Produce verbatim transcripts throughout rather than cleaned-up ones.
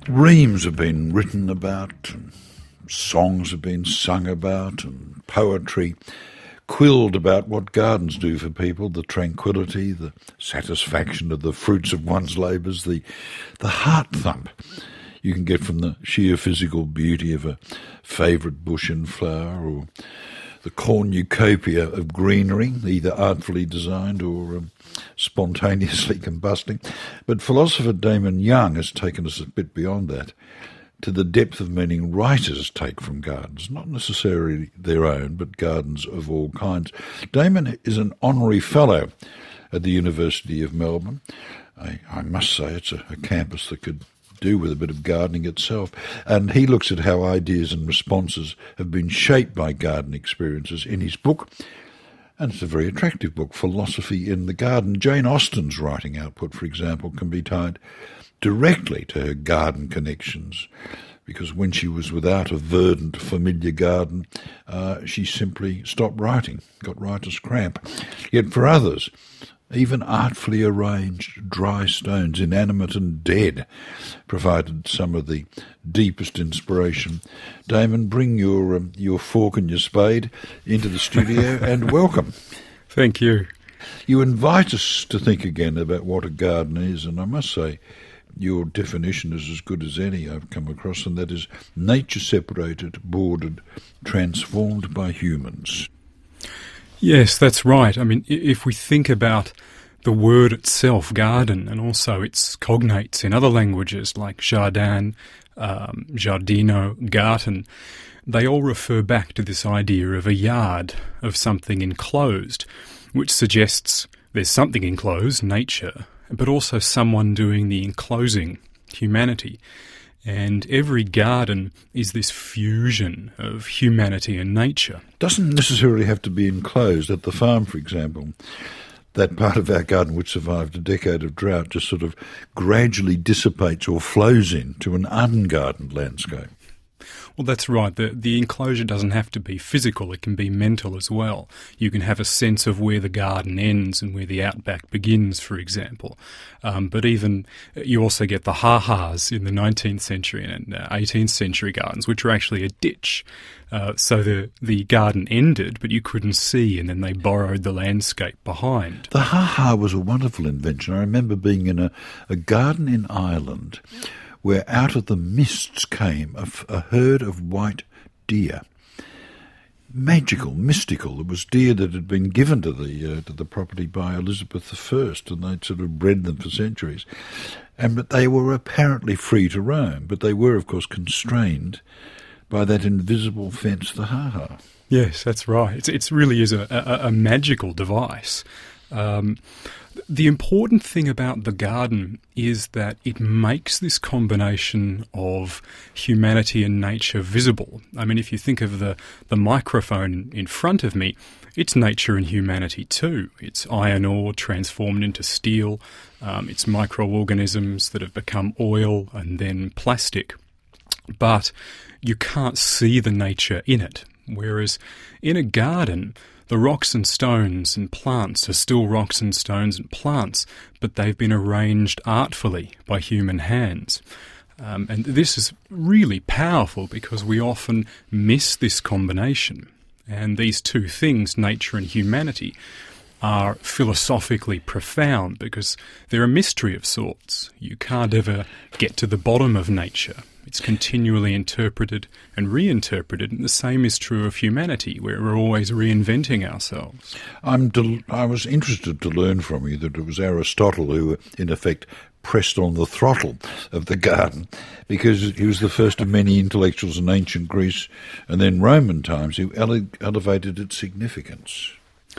Reams have been written about, and songs have been sung about, and poetry quilled about what gardens do for people, the tranquillity, the satisfaction of the fruits of one's labours, the, the heart thump you can get from the sheer physical beauty of a favourite bush in flower, or the cornucopia of greenery, either artfully designed or um, spontaneously combusting. But philosopher Damon Young has taken us a bit beyond that, to the depth of meaning writers take from gardens, not necessarily their own, but gardens of all kinds. Damon is an honorary fellow at the University of Melbourne. I, I must say it's a, a campus that could do with a bit of gardening itself, and he looks at how ideas and responses have been shaped by garden experiences in his book, and it's a very attractive book, Philosophy in the Garden. Jane Austen's writing output, for example, can be tied directly to her garden connections, because when she was without a verdant, familiar garden, uh, she simply stopped writing, got writer's cramp. Yet for others, even artfully arranged dry stones, inanimate and dead, provided some of the deepest inspiration. Damon, bring your um, your fork and your spade into the studio and welcome. Thank you. You invite us to think again about what a garden is, and I must say your definition is as good as any I've come across, and that is nature separated, bordered, transformed by humans. Yes, that's right. I mean, if we think about the word itself, garden, and also its cognates in other languages like jardin, um, giardino, garten, they all refer back to this idea of a yard, of something enclosed, which suggests there's something enclosed, nature, but also someone doing the enclosing, humanity. And every garden is this fusion of humanity and nature. Doesn't necessarily have to be enclosed. At the farm, for example, that part of our garden which survived a decade of drought just sort of gradually dissipates or flows into an ungardened landscape. Well, that's right. The the enclosure doesn't have to be physical. It can be mental as well. You can have a sense of where the garden ends and where the outback begins, for example. Um, but even you also get the ha-has in the nineteenth century and uh, eighteenth century gardens, which are actually a ditch. Uh, so the, the garden ended, but you couldn't see, and then they borrowed the landscape behind. The ha-ha was a wonderful invention. I remember being in a, a garden in Ireland where out of the mists came a, a herd of white deer. Magical, mystical. It was deer that had been given to the uh, to the property by Elizabeth the First, and they'd sort of bred them for centuries. And but they were apparently free to roam, but they were, of course, constrained by that invisible fence, the ha-ha. Yes, that's right. It's, it's really is a, a, a magical device. Um, the important thing about the garden is that it makes this combination of humanity and nature visible. I mean, if you think of the, the microphone in front of me, it's nature and humanity too. It's iron ore transformed into steel. Um, it's microorganisms that have become oil and then plastic. But you can't see the nature in it. Whereas in a garden, the rocks and stones and plants are still rocks and stones and plants, but they've been arranged artfully by human hands. Um, and this is really powerful because we often miss this combination. And these two things, nature and humanity, are philosophically profound because they're a mystery of sorts. You can't ever get to the bottom of nature. It's continually interpreted and reinterpreted, and the same is true of humanity, where we're always reinventing ourselves. I'm del- I was interested to learn from you that it was Aristotle who, in effect, pressed on the throttle of the garden, because he was the first of many intellectuals in ancient Greece and then Roman times who ele- elevated its significance.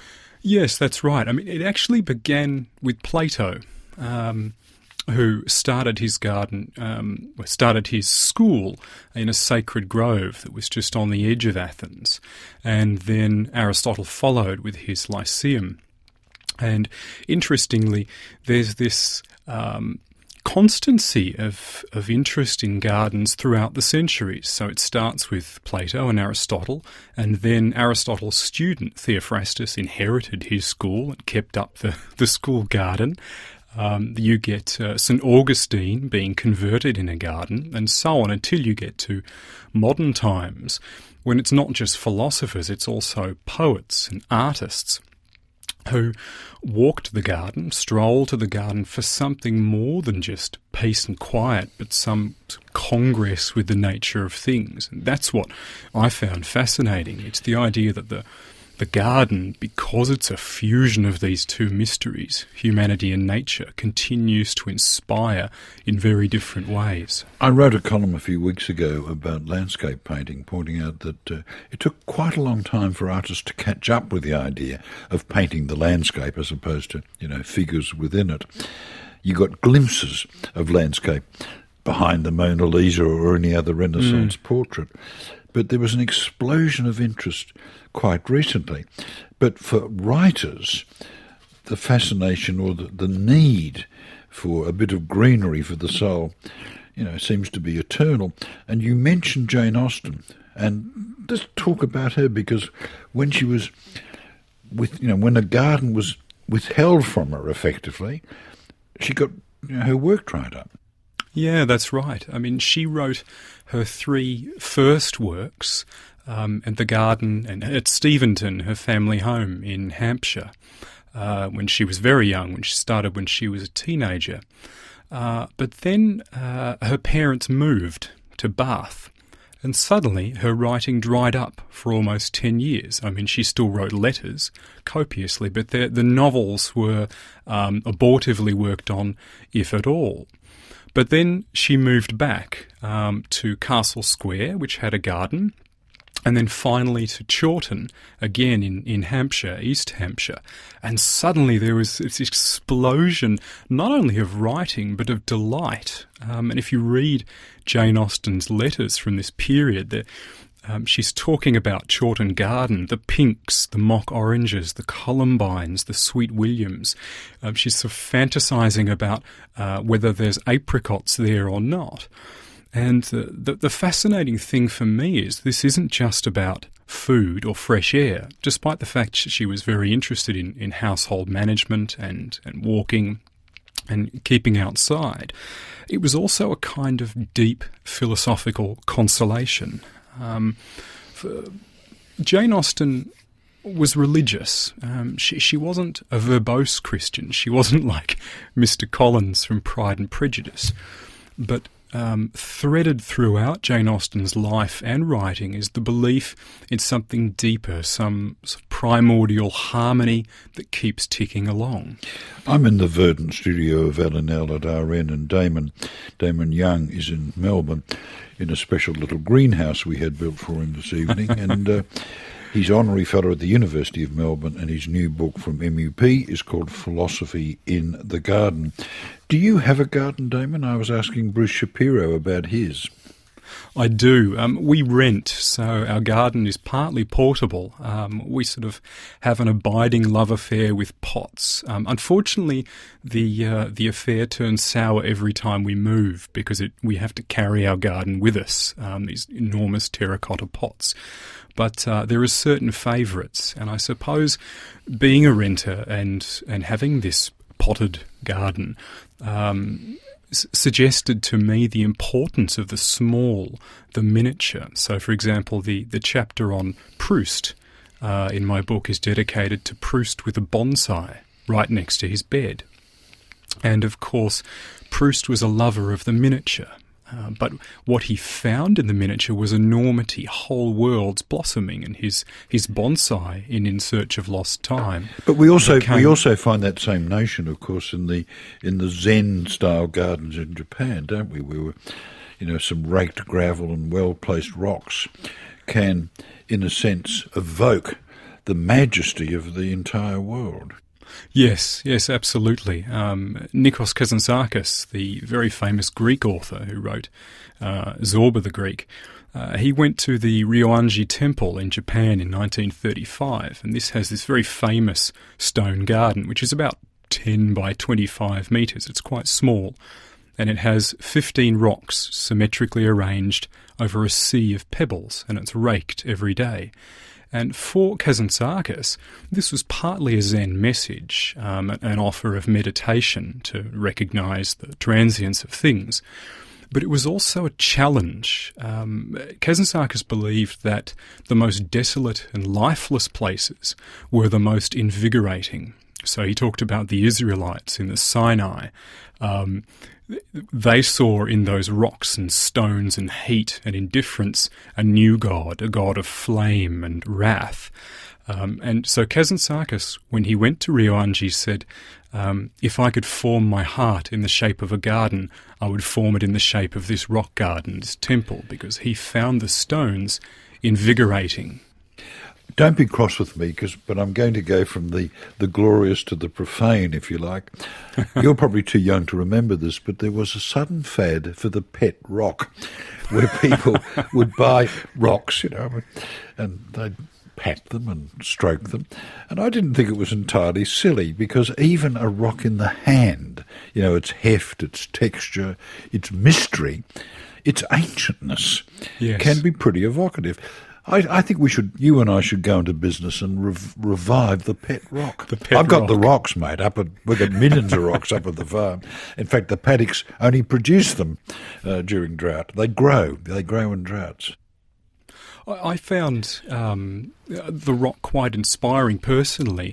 Yes, that's right. I mean, it actually began with Plato, um, who started his garden, um, started his school in a sacred grove that was just on the edge of Athens. And then Aristotle followed with his Lyceum. And interestingly, there's this um, constancy of, of interest in gardens throughout the centuries. So it starts with Plato and Aristotle, and then Aristotle's student, Theophrastus, inherited his school and kept up the, the school garden. Um, you get uh, Saint Augustine being converted in a garden, and so on until you get to modern times, when it's not just philosophers, it's also poets and artists who walk to the garden, stroll to the garden for something more than just peace and quiet, but some congress with the nature of things. And that's what I found fascinating. It's the idea that the the garden, because it's a fusion of these two mysteries, humanity and nature, continues to inspire in very different ways. I wrote a column a few weeks ago about landscape painting, pointing out that uh, it took quite a long time for artists to catch up with the idea of painting the landscape as opposed to, you know, figures within it. You got glimpses of landscape behind the Mona Lisa or any other Renaissance mm. portrait. But there was an explosion of interest quite recently. But for writers, the fascination or the, the need for a bit of greenery for the soul, you know, seems to be eternal. And you mentioned Jane Austen, and let's talk about her, because when she was with, you know, when the garden was withheld from her effectively, she got, you know, her work dried up. Yeah, that's right. I mean, she wrote her three first works um, at the garden and at Steventon, her family home in Hampshire, uh, when she was very young, when she started when she was a teenager. Uh, but then uh, her parents moved to Bath, and suddenly her writing dried up for almost ten years. I mean, she still wrote letters copiously, but the, the novels were um, abortively worked on, if at all. But then she moved back um, to Castle Square, which had a garden, and then finally to Chawton, again in, in Hampshire, East Hampshire. And suddenly there was this explosion not only of writing but of delight. Um, and if you read Jane Austen's letters from this period, there, Um, she's talking about Chawton Garden, the pinks, the mock oranges, the columbines, the sweet williams. Um, she's sort of fantasising about uh, whether there's apricots there or not. And uh, the, the fascinating thing for me is this isn't just about food or fresh air, despite the fact she was very interested in, in household management and, and walking and keeping outside. It was also a kind of deep philosophical consolation. Um, Jane Austen was religious. Um, she, she wasn't a verbose Christian. She wasn't like Mister Collins from Pride and Prejudice. But um, threaded throughout Jane Austen's life and writing is the belief in something deeper, some sort of primordial harmony that keeps ticking along. I'm in the Verdant studio of L and L at R N, and Damon, Damon Young is in Melbourne in a special little greenhouse we had built for him this evening. and uh, he's honorary fellow at the University of Melbourne, and his new book from M U P is called Philosophy in the Garden. Do you have a garden, Damon? I was asking Bruce Shapiro about his. I do. Um, we rent, so our garden is partly portable. Um, we sort of have an abiding love affair with pots. Um, unfortunately, the uh, the affair turns sour every time we move because it we have to carry our garden with us, um, these enormous terracotta pots. But uh, there are certain favourites, and I suppose being a renter and, and having this potted garden um, s- suggested to me the importance of the small, the miniature. So, for example, the, the chapter on Proust uh, in my book is dedicated to Proust with a bonsai right next to his bed. And, of course, Proust was a lover of the miniature. Uh, but what he found in the miniature was enormity, whole worlds blossoming, and his, his bonsai in In Search of Lost Time. But we also became... we also find that same notion, of course, in the in the Zen style gardens in Japan, don't we? We were, you know, some raked gravel and well placed rocks can, in a sense, evoke the majesty of the entire world. Yes, yes, absolutely. Um, Nikos Kazantzakis, the very famous Greek author who wrote uh, Zorba the Greek, uh, he went to the Ryoanji Temple in Japan in nineteen thirty-five, and this has this very famous stone garden, which is about ten by twenty-five metres. It's quite small, and it has fifteen rocks symmetrically arranged over a sea of pebbles, and it's raked every day. And for Kazantzakis, this was partly a Zen message, um, an offer of meditation to recognise the transience of things. But it was also a challenge. Um, Kazantzakis believed that the most desolate and lifeless places were the most invigorating. So he talked about the Israelites in the Sinai. Um, they saw in those rocks and stones and heat and indifference a new God, a God of flame and wrath. Um, and so Kazantzakis, when he went to Ryoanji, said, um, if I could form my heart in the shape of a garden, I would form it in the shape of this rock garden, this temple, because he found the stones invigorating. Don't be cross with me, cause, but I'm going to go from the, the glorious to the profane, if you like. You're probably too young to remember this, but there was a sudden fad for the pet rock, where people would buy rocks, you know, and they'd pat them and stroke them. And I didn't think it was entirely silly, because even a rock in the hand, you know, its heft, its texture, its mystery, its ancientness, yes, can be pretty evocative. I, I think we should, you and I should go into business and rev, revive the pet rock. The pet I've got rock. the rocks, mate. Up at, we've got millions of rocks up at the farm. In fact, the paddocks only produce them uh, during drought. They grow. They grow in droughts. I found um, the rock quite inspiring personally.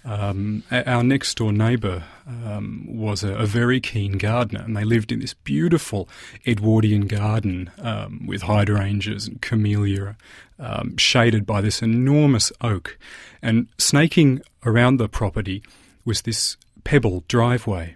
Um, our next door neighbour um, was a, a very keen gardener, and they lived in this beautiful Edwardian garden um, with hydrangeas and camellia, um, shaded by this enormous oak. And snaking around the property was this pebble driveway.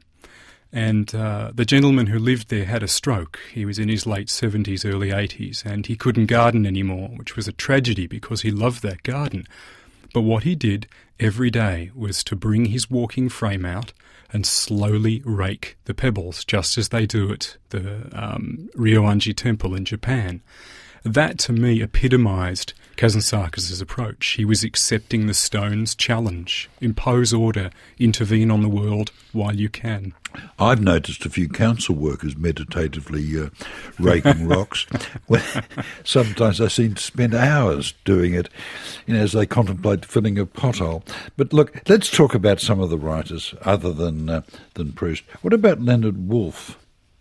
And uh, the gentleman who lived there had a stroke. He was in his late seventies, early eighties, and he couldn't garden anymore, which was a tragedy because he loved that garden. But what he did every day was to bring his walking frame out and slowly rake the pebbles, just as they do at the um, Ryoanji temple in Japan. That, to me, epitomised Kazantzakis' approach. He was accepting the stone's challenge. Impose order, intervene on the world while you can. I've noticed a few council workers meditatively uh, raking rocks. Well, sometimes they seem to spend hours doing it, you know, as they contemplate filling a pothole. But look, let's talk about some of the writers other than uh, than Proust. What about Leonard Woolf?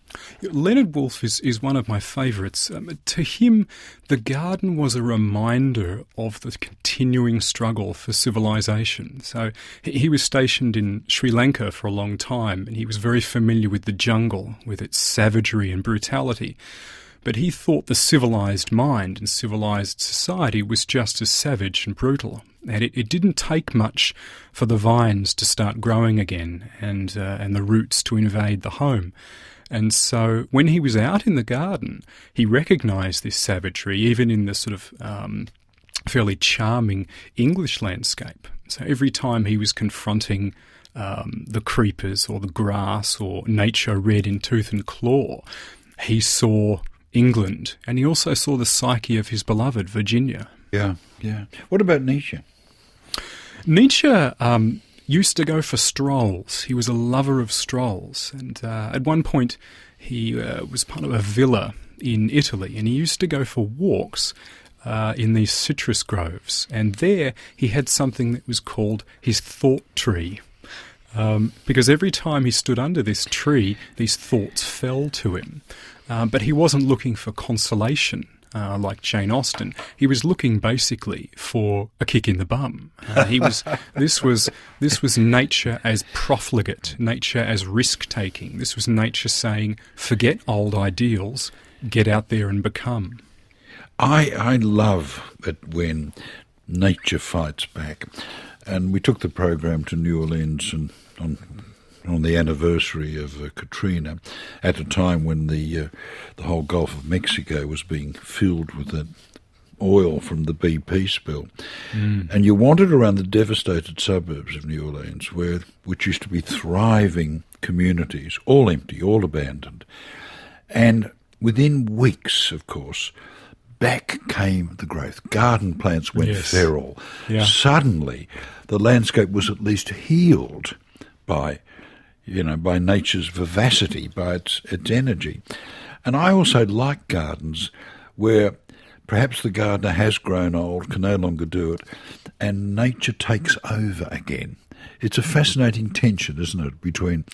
Leonard Woolf is, is one of my favourites. Um, to him, the garden was a reminder of the continuing struggle for civilization. So he, he was stationed in Sri Lanka for a long time, and he was very familiar with the jungle, with its savagery and brutality. But he thought the civilised mind and civilised society was just as savage and brutal. And it, it didn't take much for the vines to start growing again and uh, and the roots to invade the home. And so when he was out in the garden, he recognised this savagery, even in the sort of um, fairly charming English landscape. So every time he was confronting um, the creepers or the grass or nature red in tooth and claw, he saw England, and he also saw the psyche of his beloved Virginia. Yeah, yeah. What about Nietzsche? Nietzsche um, used to go for strolls. He was a lover of strolls, and uh, at one point he uh, was part of a villa in Italy, and he used to go for walks uh, in these citrus groves, and there he had something that was called his thought tree. Um, because every time he stood under this tree, these thoughts fell to him. Um, but he wasn't looking for consolation, uh, like Jane Austen. He was looking basically for a kick in the bum. Uh, he was. This was this was nature as profligate, nature as risk-taking. This was nature saying, "Forget old ideals, get out there and become." I I love it when nature fights back, and we took the program to New Orleans and on. on the anniversary of uh, Katrina, at a time when the uh, the whole Gulf of Mexico was being filled with the oil from the B P spill. Mm. And you wandered around the devastated suburbs of New Orleans, where which used to be thriving communities, all empty, all abandoned. And within weeks, of course, back came the growth. Garden plants went yes. feral. Yeah. Suddenly, the landscape was at least healed by you know, by nature's vivacity, by its its energy. And I also like gardens where perhaps the gardener has grown old, can no longer do it, and nature takes over again. It's a fascinating tension, isn't it, between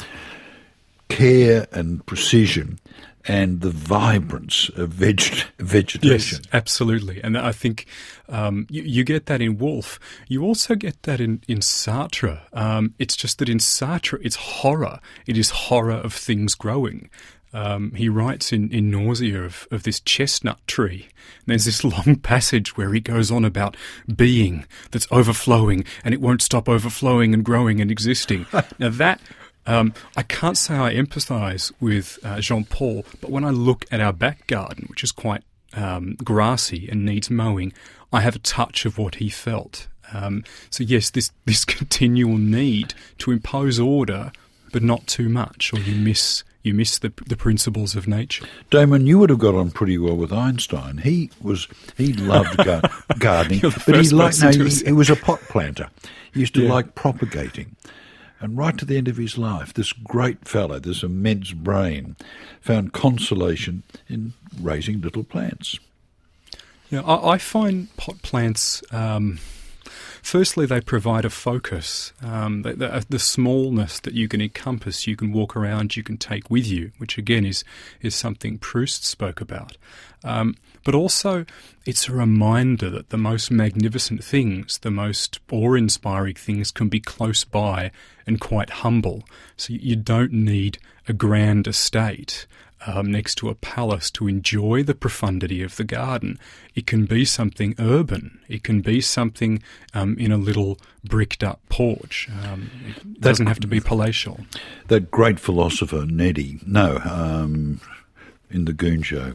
care and precision and the vibrance of veg- vegetation. Yes, absolutely. And I think um, you, you get that in Woolf. You also get that in, in Sartre. Um, it's just that in Sartre, it's horror. It is horror of things growing. Um, he writes in, in Nausea of, of this chestnut tree. And there's this long passage where he goes on about being that's overflowing, and it won't stop overflowing and growing and existing. Now that... Um, I can't say I empathise with uh, Jean-Paul, but when I look at our back garden, which is quite um, grassy and needs mowing, I have a touch of what he felt. Um, so yes, this, this continual need to impose order, but not too much, or you miss you miss the the principles of nature. Damon, you would have got on pretty well with Einstein. He was he loved gar- gardening, but he liked no, he, he was a pot planter. He used to yeah. like propagating. And right to the end of his life, this great fellow, this immense brain, found consolation in raising little plants. Yeah, I, I find pot plants, um, firstly, they provide a focus. Um, the, the, the smallness that you can encompass, you can walk around, you can take with you, which again is, is something Proust spoke about. Um, but also, it's a reminder that the most magnificent things, the most awe-inspiring things can be close by and quite humble. So you don't need a grand estate um, next to a palace to enjoy the profundity of the garden. It can be something urban. It can be something um, in a little bricked-up porch. Um, it doesn't that, have to be palatial. That great philosopher, Neddy, no, um, in the Goon Show,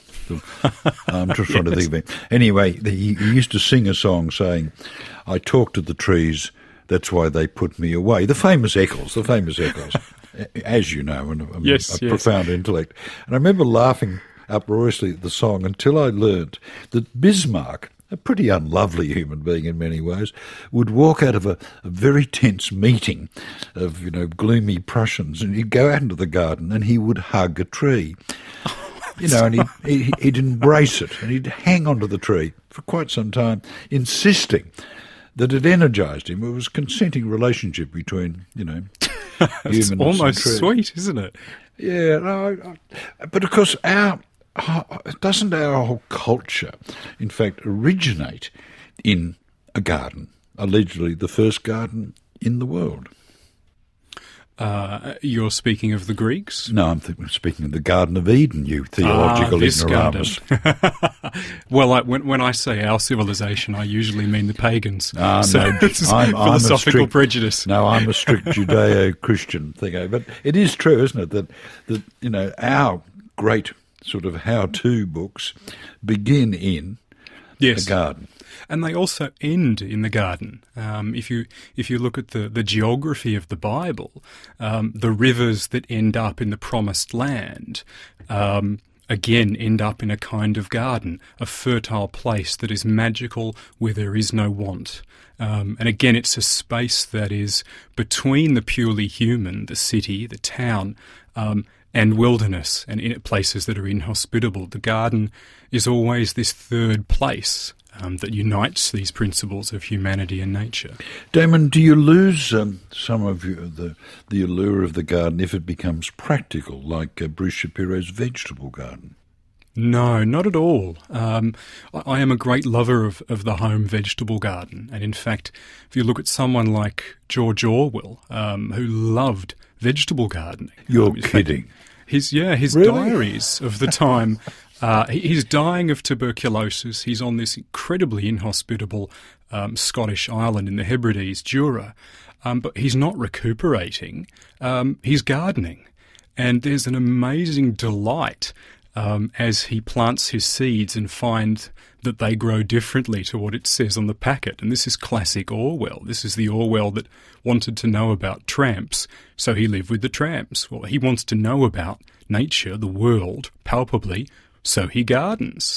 I'm just trying yes. to think of it. Anyway, he, he used to sing a song saying, "I talk to the trees, that's why they put me away." The famous Eccles, the famous Eccles, as you know, and a, yes, a yes. profound intellect. And I remember laughing uproariously at the song until I learnt that Bismarck, a pretty unlovely human being in many ways, would walk out of a, a very tense meeting of, you know, gloomy Prussians, and he'd go out into the garden and he would hug a tree. You know, and he'd, he'd embrace it, and he'd hang onto the tree for quite some time, insisting that it energised him. It was a consenting relationship between, you know, humans and trees. It's almost sweet, isn't it? Yeah, no, I, but of course, our doesn't our whole culture, in fact, originate in a garden, allegedly the first garden in the world? Uh, you're speaking of the Greeks? No, I'm th- speaking of the Garden of Eden, you theological ah, ignoramus. Well, I, when, when I say our civilization, I usually mean the pagans. Ah, so no, it's I'm, I'm philosophical a strict, prejudice. No, I'm a strict Judeo-Christian thingo. But it is true, isn't it, that, that you know, our great sort of how-to books begin in yes. the garden. And they also end in the garden. Um, if you if you look at the, the geography of the Bible, um, the rivers that end up in the promised land, um, again, end up in a kind of garden, a fertile place that is magical where there is no want. Um, and again, it's a space that is between the purely human, the city, the town, um, and wilderness, and in places that are inhospitable. The garden is always this third place Um, that unites these principles of humanity and nature. Damon, do you lose um, some of your, the the allure of the garden if it becomes practical, like uh, Bruce Shapiro's vegetable garden? No, not at all. Um, I, I am a great lover of, of the home vegetable garden. And in fact, if you look at someone like George Orwell, um, who loved vegetable gardening. You're um, kidding. Fact, his, yeah, his really? diaries of the time... Uh, he's dying of tuberculosis. He's on this incredibly inhospitable um, Scottish island in the Hebrides, Jura, um, but he's not recuperating. Um, he's gardening, and there's an amazing delight um, as he plants his seeds and finds that they grow differently to what it says on the packet. And this is classic Orwell. This is the Orwell that wanted to know about tramps, so he lived with the tramps. Well, he wants to know about nature, the world, palpably, so he gardens.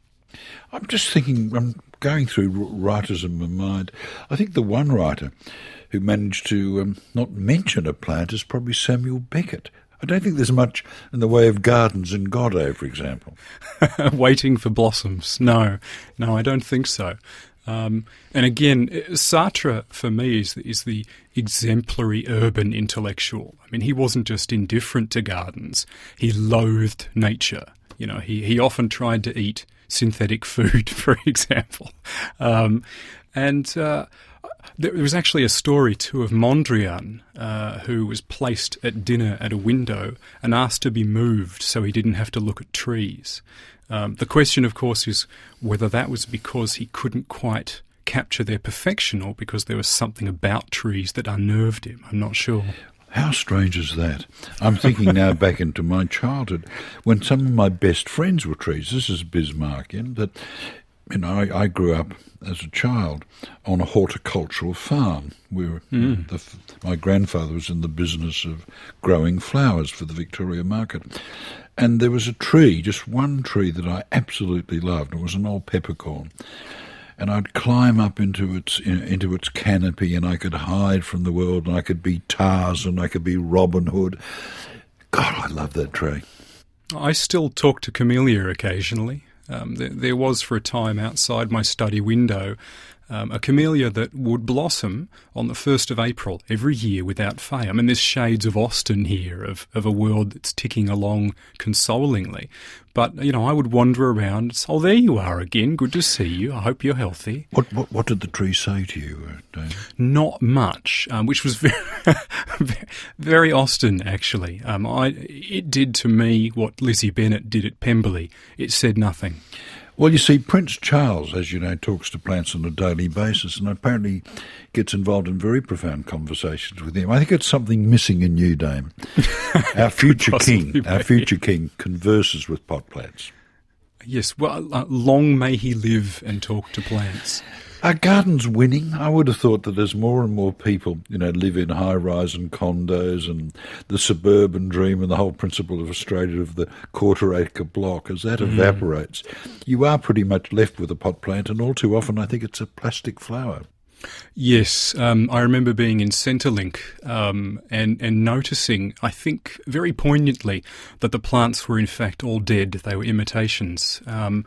I'm just thinking, I'm going through writers in my mind. I think the one writer who managed to um, not mention a plant is probably Samuel Beckett. I don't think there's much in the way of gardens in Godot, for example. Waiting for blossoms. No, no, I don't think so. Um, and again, Sartre, for me, is, is the exemplary urban intellectual. I mean, he wasn't just indifferent to gardens. He loathed nature. You know, he, he often tried to eat synthetic food, for example. Um, and uh, there was actually a story, too, of Mondrian, uh, who was placed at dinner at a window and asked to be moved so he didn't have to look at trees. Um, the question, of course, is whether that was because he couldn't quite capture their perfection or because there was something about trees that unnerved him. I'm not sure. How strange is that? I'm thinking now back into my childhood when some of my best friends were trees. This is Bismarckian, that, you know, I, I grew up as a child on a horticultural farm. We were, mm. the, my grandfather was in the business of growing flowers for the Victoria market. And there was a tree, just one tree that I absolutely loved. It was an old peppercorn. And I'd climb up into its into its canopy, and I could hide from the world, and I could be Tarzan, I could be Robin Hood. God, I love that tree. I still talk to camellia occasionally. Um, there, there was for a time outside my study window um, a camellia that would blossom on the first of April every year without fail. I mean, there's shades of Austen here, of, of a world that's ticking along consolingly. But, you know, I would wander around and say, oh, there you are again. Good to see you. I hope you're healthy. What what, what did the tree say to you, David? Not much, um, which was very, very Austen, actually. Um, I, it did to me what Lizzie Bennet did at Pemberley. It said nothing. Well, you see, Prince Charles, as you know, talks to plants on a daily basis and apparently gets involved in very profound conversations with him. I think it's something missing in you, Dame. Our future king, be. our future king converses with pot plants. Yes, well, uh, long may he live and talk to plants. Are gardens winning? I would have thought that as more and more people, you know, live in high-rise and condos and the suburban dream and the whole principle of Australia of the quarter-acre block, as that mm. evaporates, you are pretty much left with a pot plant, and all too often I think it's a plastic flower. Yes, um, I remember being in Centrelink um, and, and noticing, I think very poignantly, that the plants were in fact all dead. They were imitations. Um,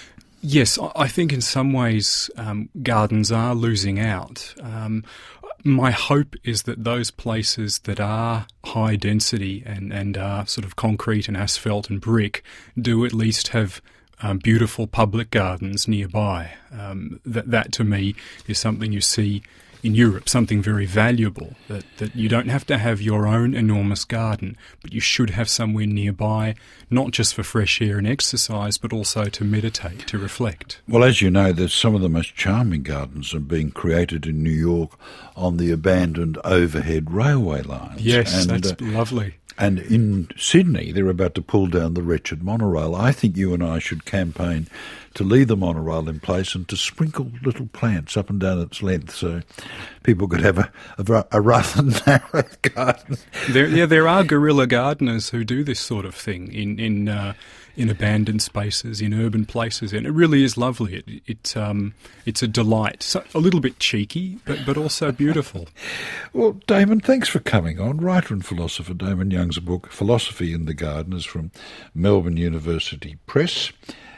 yes, I think in some ways um, gardens are losing out. Um, my hope is that those places that are high density and, and are sort of concrete and asphalt and brick do at least have Um, beautiful public gardens nearby. Um, that, that to me is something you see in Europe, something very valuable, that, that you don't have to have your own enormous garden, but you should have somewhere nearby, not just for fresh air and exercise, but also to meditate, to reflect. Well, as you know, there's some of the most charming gardens are being created in New York on the abandoned overhead railway lines. Yes, and, that's uh, lovely. And in Sydney, they're about to pull down the wretched monorail. I think you and I should campaign to leave the monorail in place and to sprinkle little plants up and down its length so people could have a, a, a rather narrow garden. There, yeah, there are guerrilla gardeners who do this sort of thing in in uh, in abandoned spaces, in urban places, and it really is lovely. It, it um, it's a delight. So, a little bit cheeky, but but also beautiful. Well, Damon, thanks for coming on. Writer and philosopher Damon Young's book, Philosophy in the Garden, is from Melbourne University Press.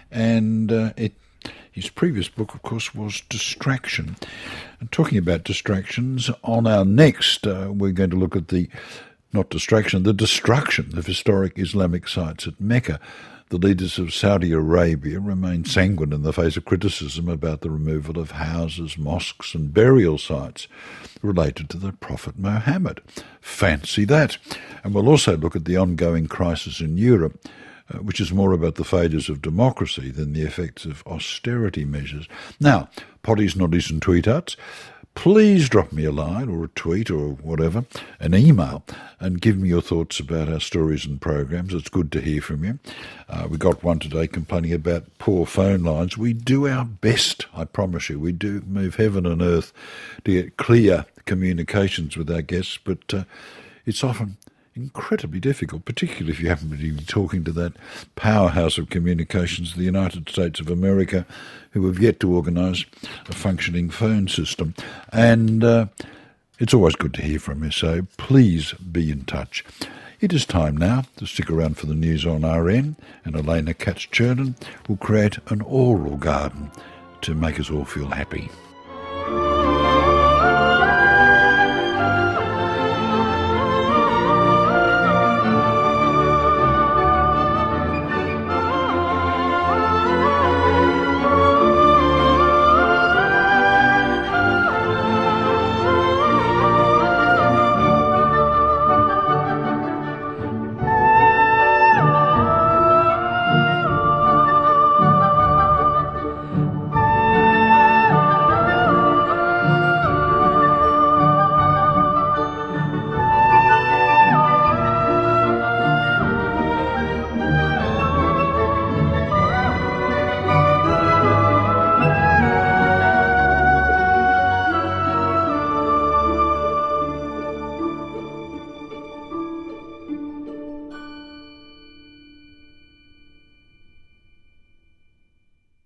And uh, it, his previous book, of course, was Distraction. And talking about distractions, on our next, uh, we're going to look at the, not distraction, the destruction of historic Islamic sites at Mecca. The leaders of Saudi Arabia remain sanguine in the face of criticism about the removal of houses, mosques and burial sites related to the Prophet Muhammad. Fancy that. And we'll also look at the ongoing crisis in Europe, Uh, which is more about the failures of democracy than the effects of austerity measures. Now, potties, noddies and tweetards, please drop me a line or a tweet or whatever, an email, and give me your thoughts about our stories and programs. It's good to hear from you. Uh, we got one today complaining about poor phone lines. We do our best, I promise you. We do move heaven and earth to get clear communications with our guests, but uh, it's often incredibly difficult, particularly if you happen to be talking to that powerhouse of communications, the United States of America, who have yet to organise a functioning phone system. And uh, it's always good to hear from you, so please be in touch. It is time now to stick around for the news on R N, and Elena Katz-Chernin will create an oral garden to make us all feel happy.